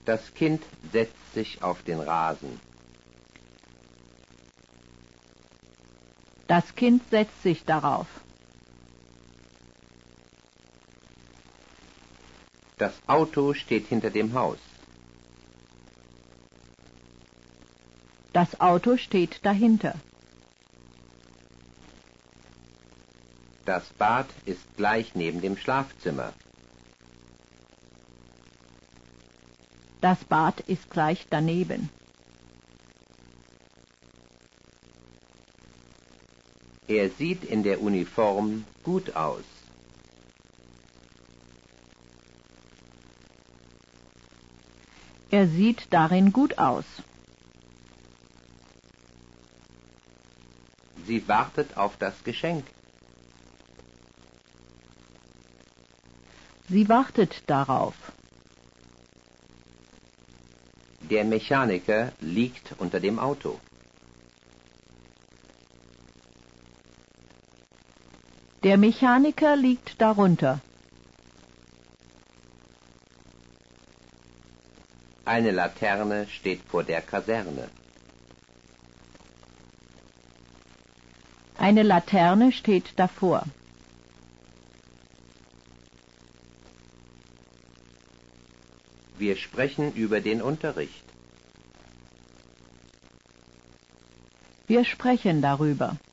Das Kind setzt sich auf den Rasen. Das Kind setzt sich darauf. Das Auto steht hinter dem Haus. Das Auto steht dahinter. Das Bad ist gleich neben dem Schlafzimmer. Das Bad ist gleich daneben. Er sieht in der Uniform gut aus. Er sieht darin gut aus. Sie wartet auf das Geschenk. Sie wartet darauf. Der Mechaniker liegt unter dem Auto. Der Mechaniker liegt darunter. Eine Laterne steht vor der Kaserne. Eine Laterne steht davor. Wir sprechen über den Unterricht. Wir sprechen darüber.